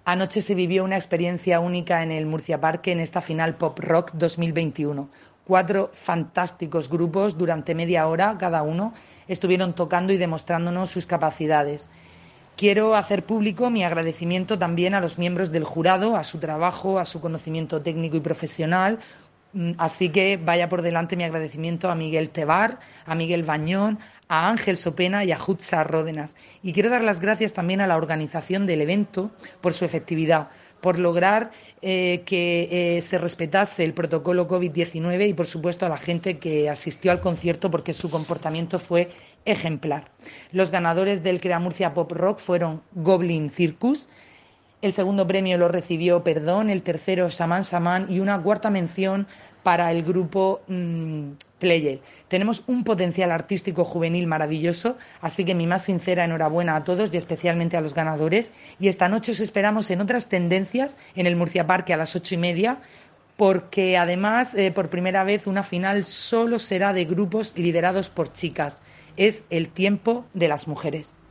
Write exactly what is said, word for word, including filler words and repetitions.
Anoche se vivió una experiencia única en el Murcia Parque en esta final Pop Rock dos mil veintiuno. Cuatro fantásticos grupos durante media hora cada uno estuvieron tocando y demostrándonos sus capacidades. Quiero hacer público mi agradecimiento también a los miembros del jurado, a su trabajo, a su conocimiento técnico y profesional. Mm, Así que vaya por delante mi agradecimiento a Miguel Tebar, a Miguel Bañón, a Ángel Sopena y a Jutsa Ródenas. Y quiero dar las gracias también a la organización del evento por su efectividad, por lograr eh, que eh, se respetase el protocolo COVID diecinueve y, por supuesto, a la gente que asistió al concierto porque su comportamiento fue ejemplar. Los ganadores del Crea Murcia Pop Rock fueron Goblin Circus, el segundo premio lo recibió Perdón, el tercero Saman Saman y una cuarta mención para el grupo mmm, Player. Tenemos un potencial artístico juvenil maravilloso, así que mi más sincera enhorabuena a todos y especialmente a los ganadores. Y esta noche os esperamos en otras tendencias en el Murcia Parque a las ocho y media, porque además, eh, por primera vez, una final solo será de grupos liderados por chicas. Es el tiempo de las mujeres.